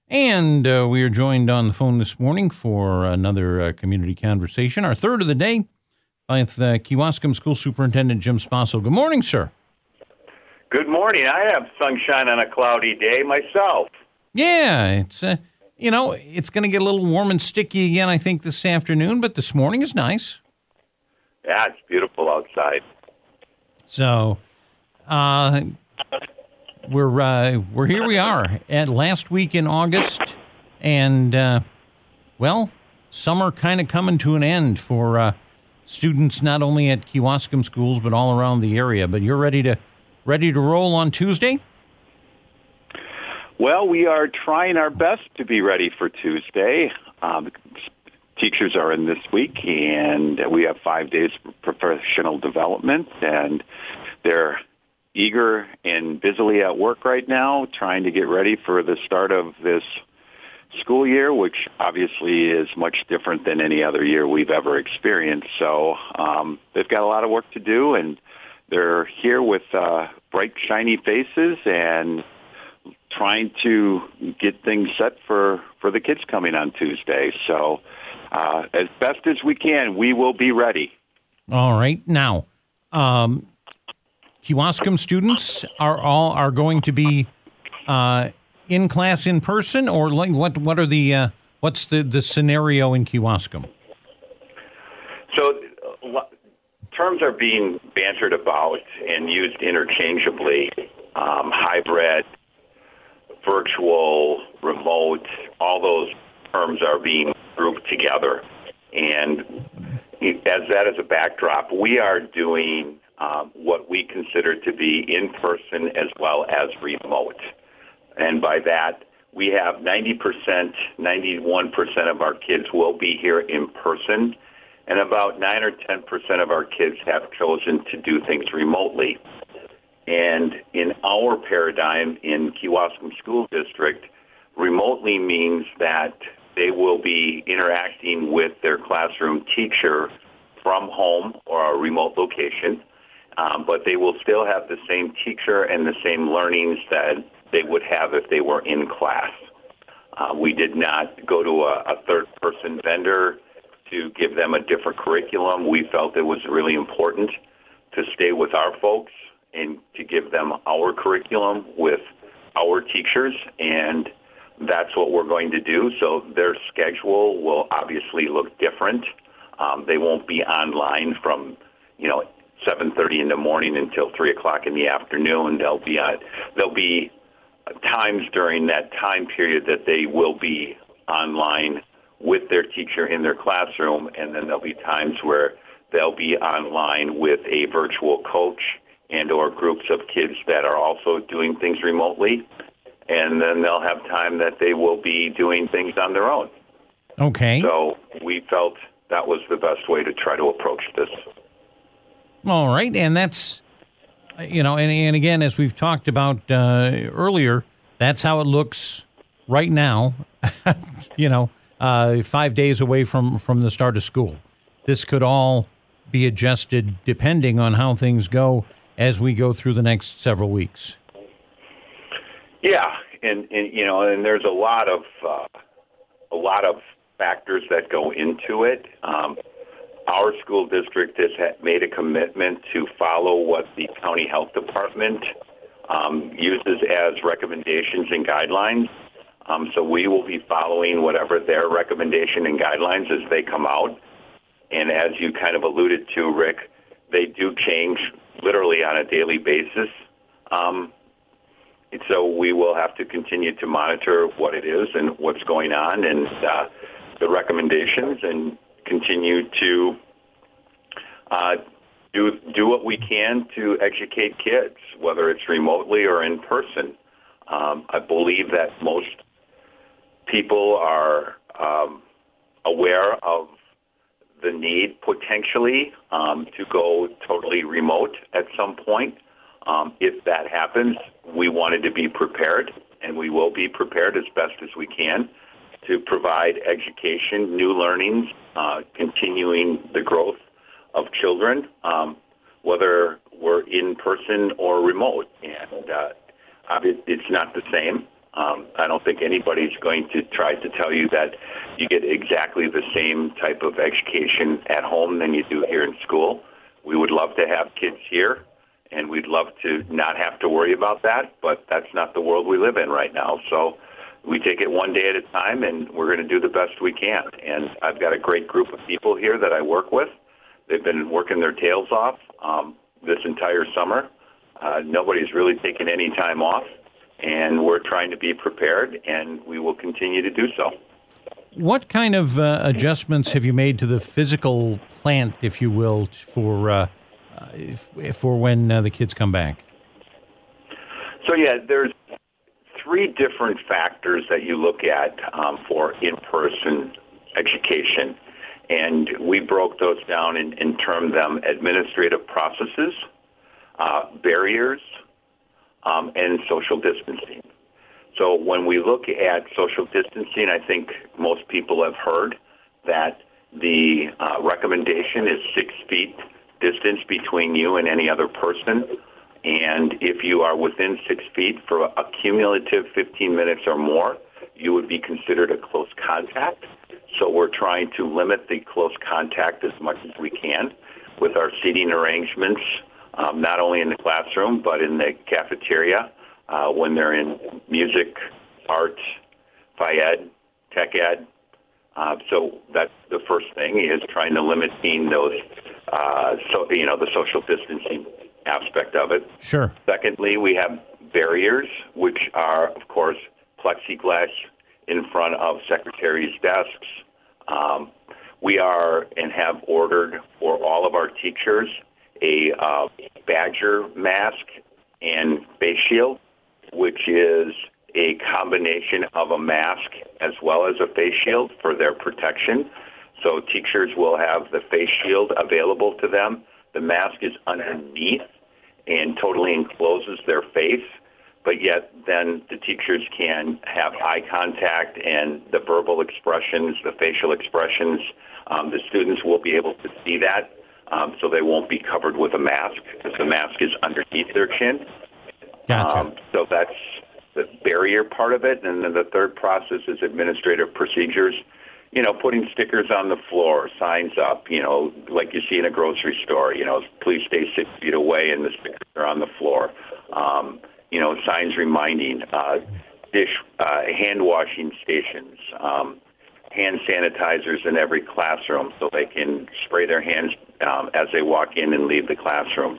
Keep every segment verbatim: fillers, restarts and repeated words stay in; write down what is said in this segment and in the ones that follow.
And uh, we are joined on the phone this morning for another uh, community conversation, our third of the day, with uh, Kewaskum School Superintendent Jim Spossel. Good morning, sir. Good morning. I have sunshine on a cloudy day myself. Yeah, it's, uh, you know, it's going to get a little warm and sticky again, I think, this afternoon, but this morning is nice. Yeah, it's beautiful outside. So, uh... We're uh, we're here. We are at last week in August, and uh, well, summer kind of coming to an end for uh, students not only at Kewaskum schools but all around the area. But you're ready to ready to roll on Tuesday? Well, we are trying our best to be ready for Tuesday. Um, teachers are in this week, and we have five days for professional development, and they're eager and busily at work right now, trying to get ready for the start of this school year, which obviously is much different than any other year we've ever experienced. So um, they've got a lot of work to do, and they're here with uh, bright, shiny faces and trying to get things set for, for the kids coming on Tuesday. So uh, as best as we can, we will be ready. All right. Now, um, Kewaskum students are all are going to be uh, in class in person, or like what? What are the uh, what's the, the scenario in Kewaskum? So uh, terms are being bantered about and used interchangeably. Um, hybrid, virtual, remote, all those terms are being grouped together. And as that is a backdrop, we are doing Um, what we consider to be in-person as well as remote. And by that, we have ninety percent, ninety-one percent of our kids will be here in person, and about nine or ten percent of our kids have chosen to do things remotely. And in our paradigm in Kewaskum School District, remotely means that they will be interacting with their classroom teacher from home or a remote location. Um, but they will still have the same teacher and the same learnings that they would have if they were in class. Uh, we did not go to a, a third-person vendor to give them a different curriculum. We felt it was really important to stay with our folks and to give them our curriculum with our teachers, and that's what we're going to do. So their schedule will obviously look different. Um, they won't be online from, you know, seven thirty in the morning until three o'clock in the afternoon. There'll be uh, there'll be times during that time period that they will be online with their teacher in their classroom, and then there'll be times where they'll be online with a virtual coach and or groups of kids that are also doing things remotely, and then they'll have time that they will be doing things on their own. Okay. So we felt that was the best way to try to approach this. All right, and that's, you know, and, and again, as we've talked about uh, earlier, that's how it looks right now, you know, uh, five days away from, from the start of school. This could all be adjusted depending on how things go as we go through the next several weeks. Yeah, and, and you know, and there's a lot of, uh, a lot of factors that go into it. Um Our school district has made a commitment to follow what the county health department um, uses as recommendations and guidelines. Um, so we will be following whatever their recommendation and guidelines as they come out. And as you kind of alluded to, Rick, they do change literally on a daily basis. Um, and so we will have to continue to monitor what it is and what's going on and uh, the recommendations, and continue to uh, do do what we can to educate kids, whether it's remotely or in person. Um, I believe that most people are um, aware of the need potentially um, to go totally remote at some point. Um, if that happens, we wanted to be prepared, and we will be prepared as best as we can to provide education, new learnings, uh, continuing the growth of children, um, whether we're in person or remote. And uh, it's not the same. Um, I don't think anybody's going to try to tell you that you get exactly the same type of education at home than you do here in school. We would love to have kids here, and we'd love to not have to worry about that, but that's not the world we live in right now. So we take it one day at a time, and we're going to do the best we can. And I've got a great group of people here that I work with. They've been working their tails off um, this entire summer. Uh, nobody's really taken any time off, and we're trying to be prepared, and we will continue to do so. What kind of uh, adjustments have you made to the physical plant, if you will, for uh, if, for when uh, the kids come back? So, yeah, there's three different factors that you look at um, for in-person education, and we broke those down and, and termed them administrative processes, uh, barriers, um, and social distancing. So when we look at social distancing, I think most people have heard that the uh, recommendation is six feet distance between you and any other person. And if you are within six feet for a cumulative fifteen minutes or more, you would be considered a close contact. So we're trying to limit the close contact as much as we can with our seating arrangements, um, not only in the classroom, but in the cafeteria, uh, when they're in music, art, phy ed, tech ed. Uh, so that's the first thing, is trying to limit seeing those, uh, so, you know, the social distancing aspect of it. Sure. Secondly, we have barriers, which are, of course, plexiglass in front of secretaries' desks. Um, we are and have ordered for all of our teachers a uh, Badger mask and face shield, which is a combination of a mask as well as a face shield for their protection. So teachers will have the face shield available to them. The mask is underneath and totally encloses their face, but yet then the teachers can have eye contact and the verbal expressions, the facial expressions. Um, the students will be able to see that, um, so they won't be covered with a mask because the mask is underneath their chin. Gotcha. Um, so that's the barrier part of it. And then the third process is administrative procedures. You know, putting stickers on the floor, signs up, you know, like you see in a grocery store, you know, please stay six feet away, and the stickers are on the floor. Um, you know, signs reminding, uh, dish, uh, hand washing stations, um, hand sanitizers in every classroom so they can spray their hands um, as they walk in and leave the classrooms.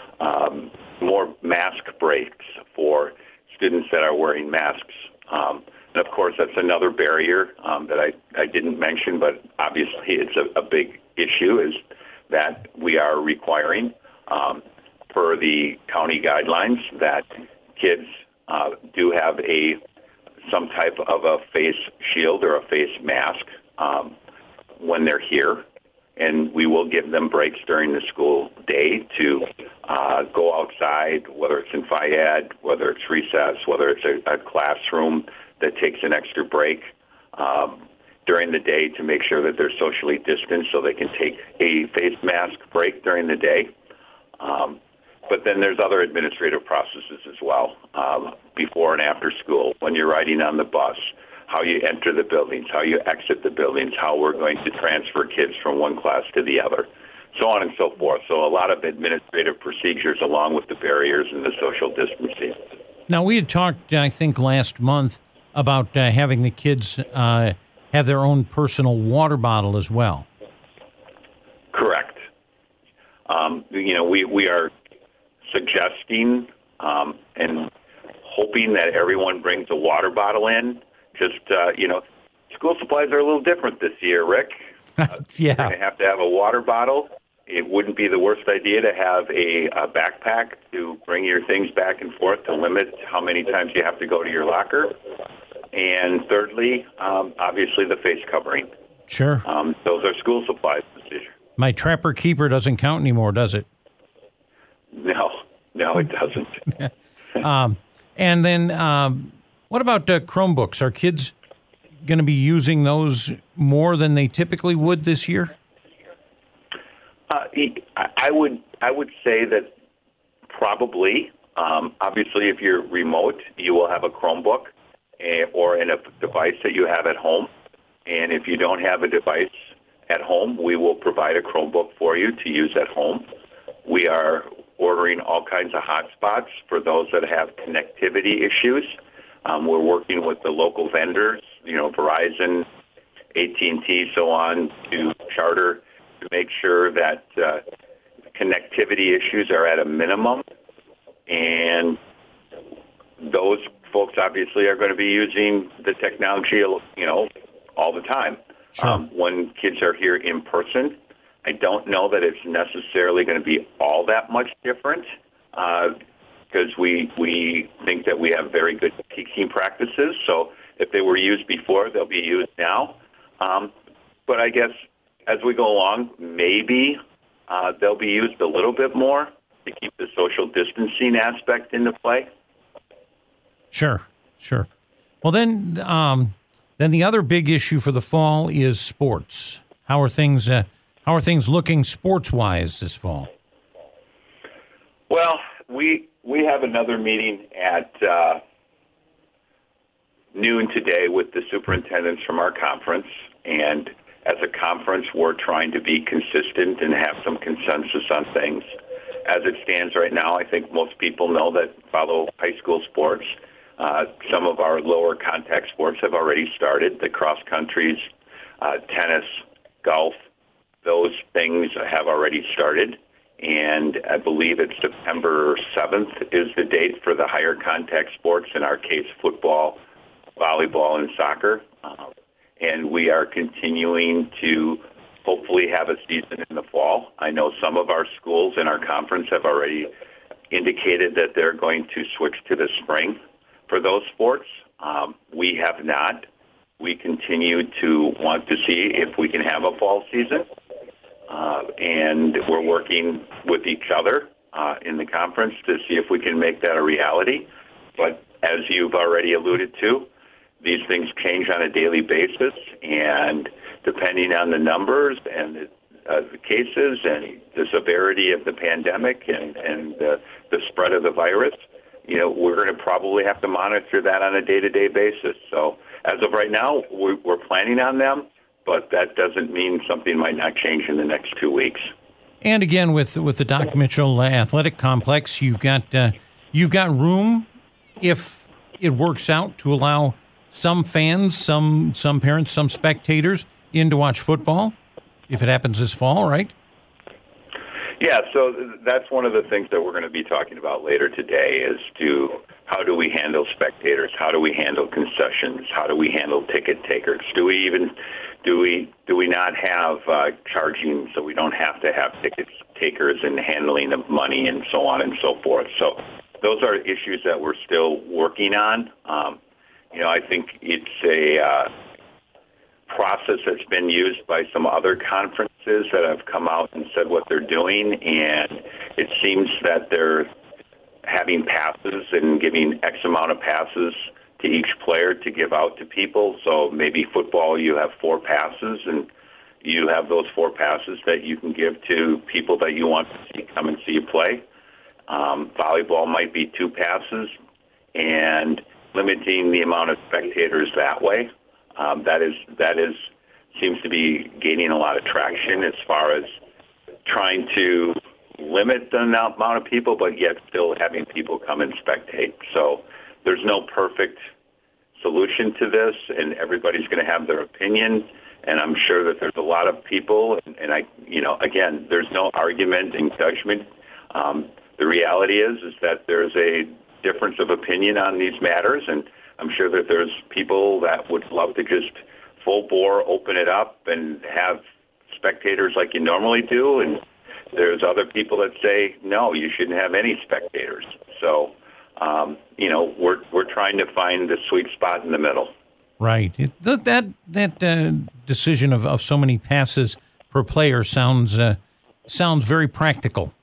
Um, more mask breaks for students that are wearing masks. Um, and, of course, that's another barrier um, that I, I didn't mention, but obviously it's a, a big issue, is that we are requiring, um, per the county guidelines, that kids uh, do have a some type of a face shield or a face mask um, when they're here. And we will give them breaks during the school day to uh, go outside, whether it's in phy ed, whether it's recess, whether it's a, a classroom that takes an extra break um, during the day to make sure that they're socially distanced so they can take a face mask break during the day. Um, but then there's other administrative processes as well, um, before and after school, when you're riding on the bus, how you enter the buildings, how you exit the buildings, how we're going to transfer kids from one class to the other, so on and so forth. So a lot of administrative procedures along with the barriers and the social distancing. Now, we had talked, I think, last month about uh, having the kids uh, have their own personal water bottle as well. Correct. Um, you know, we, we are suggesting um, and hoping that everyone brings a water bottle in. Just, uh, you know, school supplies are a little different this year, Rick. Uh, yeah. You're going to have to have a water bottle. It wouldn't be the worst idea to have a, a backpack to bring your things back and forth to limit how many times you have to go to your locker. And thirdly, um, obviously the face covering. Sure. Um, those are school supplies this year. My Trapper Keeper doesn't count anymore, does it? No, no, it doesn't. um, and then um, what about uh, Chromebooks? Are kids going to be using those more than they typically would this year? Uh, I would I would say that probably. Um, obviously, if you're remote, you will have a Chromebook. eh, or in a device that you have at home. And if you don't have a device at home, we will provide a Chromebook for you to use at home. We are ordering all kinds of hotspots for those that have connectivity issues. Um, we're working with the local vendors, you know, Verizon, A T and T, so on, to Charter, to make sure that uh, connectivity issues are at a minimum. And those folks obviously are going to be using the technology, you know, all the time. Sure. Um, when kids are here in person, I don't know that it's necessarily going to be all that much different because uh, we we think that we have very good teaching practices. So if they were used before, they'll be used now. Um, but I guess as we go along, maybe uh, they'll be used a little bit more to keep the social distancing aspect into play. Sure, sure. Well, then, um, then the other big issue for the fall is sports. How are things? Uh, how are things looking sports-wise this fall? Well, we we have another meeting at uh, noon today with the superintendents from our conference, and as a conference, we're trying to be consistent and have some consensus on things. As it stands right now, I think most people know that follow high school sports. Uh, some of our lower contact sports have already started. The cross countries, uh, tennis, golf, those things have already started. And I believe it's September seventh is the date for the higher contact sports, in our case, football, volleyball, and soccer. Uh, and we are continuing to hopefully have a season in the fall. I know some of our schools in our conference have already indicated that they're going to switch to the spring for those sports. Um, we have not. We continue to want to see if we can have a fall season. Uh, and we're working with each other uh, in the conference to see if we can make that a reality. But as you've already alluded to, these things change on a daily basis, and depending on the numbers and the, uh, the cases and the severity of the pandemic and, and uh, the spread of the virus, you know, we're going to probably have to monitor that on a day-to-day basis. So as of right now, we're, we're planning on them, but that doesn't mean something might not change in the next two weeks. And again, with with the Doc Mitchell Athletic Complex, you've got uh, you've got room, if it works out, to allow some fans, some some parents, some spectators in to watch football, if it happens this fall, right? Yeah, so that's one of the things that we're going to be talking about later today is to how do we handle spectators? How do we handle concessions? How do we handle ticket takers? Do we even do we do we not have uh, charging so we don't have to have ticket takers and handling of money and so on and so forth? So those are issues that we're still working on. Um, you know, I think it's a uh, process that's been used by some other conferences that have come out and said what they're doing, and it seems that they're having passes and giving X amount of passes to each player to give out to people. So maybe football, you have four passes, and you have those four passes that you can give to people that you want to see come and see you play. Um, volleyball might be two passes, and limiting the amount of spectators that way. Um, that is that is seems to be gaining a lot of traction as far as trying to limit the amount of people, but yet still having people come and spectate. So there's no perfect solution to this, and everybody's going to have their opinion. And I'm sure that there's a lot of people, and, and I, you know, again, there's no argument and judgment. Um, the reality is, is that there's a difference of opinion on these matters, and I'm sure that there's people that would love to just full bore open it up and have spectators like you normally do, and there's other people that say, no, you shouldn't have any spectators. So, um, you know, we're we're trying to find the sweet spot in the middle. Right. It, that that, that uh, decision of, of so many passes per player sounds uh, sounds very practical.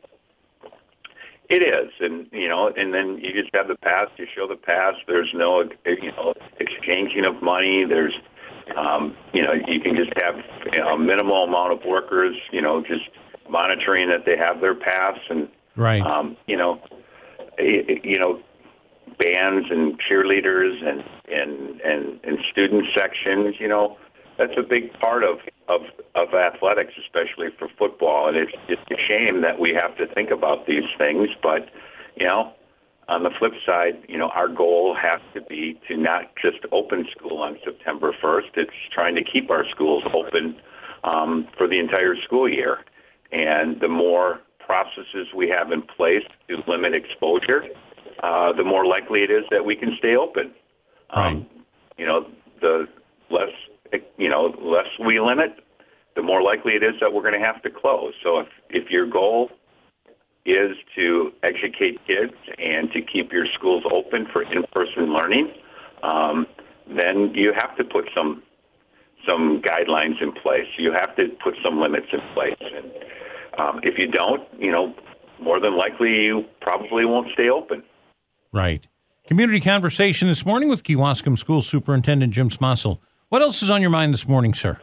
It is, and you know, and then you just have the pass. You show the pass. There's no, you know, exchanging of money. There's, um, you know, you can just have you know, a minimal amount of workers. You know, just monitoring that they have their pass, and right. Um, you know, you know, bands and cheerleaders and and, and, and student sections, you know, that's a big part of, of, of athletics, especially for football. And it's, it's a shame that we have to think about these things. But, you know, on the flip side, you know, our goal has to be to not just open school on September first. It's trying to keep our schools open um, for the entire school year. And the more processes we have in place to limit exposure, uh, the more likely it is that we can stay open. Right. Um, you know, the less, you know, less we limit, the more likely it is that we're going to have to close. So if, if your goal is to educate kids and to keep your schools open for in-person learning, um, then you have to put some some guidelines in place. You have to put some limits in place. And um, if you don't, you know, more than likely you probably won't stay open. Right. Community conversation this morning with Kewaskum School Superintendent Jim Smossel. What else is on your mind this morning, sir?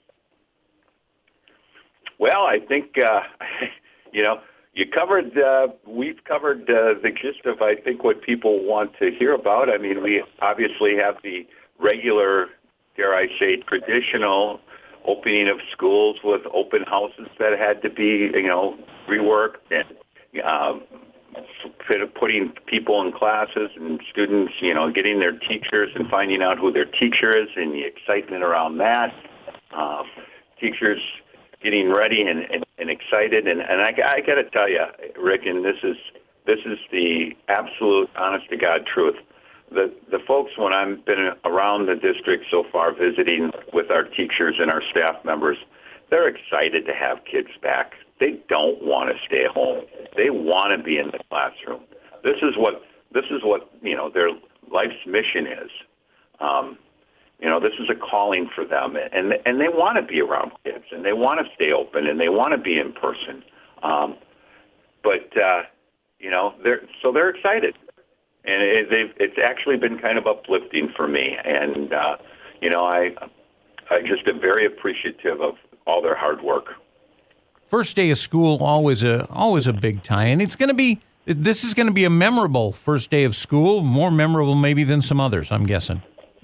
Well, I think, uh, you know, you covered, uh, we've covered uh, the gist of, I think, what people want to hear about. I mean, we obviously have the regular, dare I say, traditional opening of schools with open houses that had to be, you know, reworked and um, putting people in classes and students, you know, getting their teachers and finding out who their teacher is and the excitement around that. Um, teachers getting ready and, and, and excited. And, and I, I got to tell you, Rick, and this is this is the absolute honest-to-God truth. The the folks, when I've been around the district so far visiting with our teachers and our staff members, they're excited to have kids back. They don't want to stay home. They want to be in the classroom. This is what this is what you know their life's mission is. Um, you know, this is a calling for them, and and they want to be around kids, and they want to stay open, and they want to be in person. Um, but uh, you know, they're so they're excited. And it, they've, it's actually been kind of uplifting for me. And, uh, you know, I, I just am very appreciative of all their hard work. First day of school, always a always a big time. And it's going to be, this is going to be a memorable first day of school, more memorable maybe than some others, I'm guessing.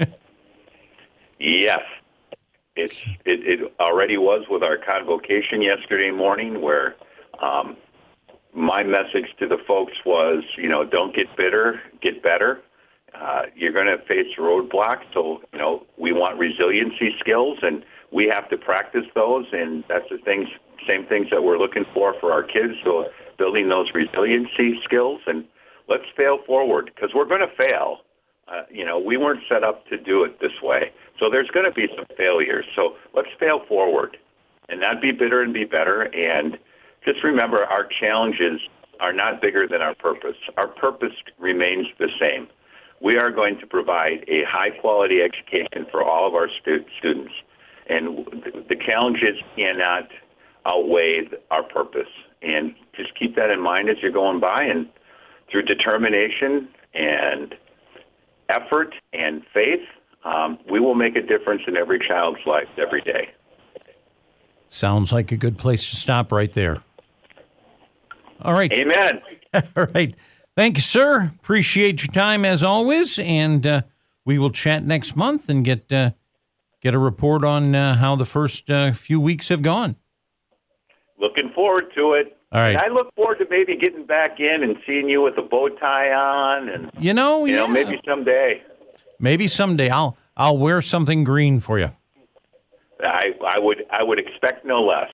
Yes. It's, it, it already was with our convocation yesterday morning where um, my message to the folks was, you know, don't get bitter, get better. Uh, you're going to face roadblocks, so, you know, we want resiliency skills, and we have to practice those, and that's the things, same things that we're looking for for our kids, so building those resiliency skills, and let's fail forward, because we're going to fail. Uh, you know, we weren't set up to do it this way, so there's going to be some failures, so let's fail forward and not be bitter and be better, and just remember, our challenges are not bigger than our purpose. Our purpose remains the same. We are going to provide a high-quality education for all of our stu- students, and the challenges cannot outweigh our purpose. And just keep that in mind as you're going by, and through determination and effort and faith, um, we will make a difference in every child's life every day. Sounds like a good place to stop right there. All right. Amen. All right. Thank you, sir. Appreciate your time as always, and uh, we will chat next month and get uh, get a report on uh, how the first uh, few weeks have gone. Looking forward to it. All right. And I look forward to maybe getting back in and seeing you with a bow tie on, and you know, you yeah. know, maybe someday. Maybe someday I'll I'll wear something green for you. I I would I would expect no less.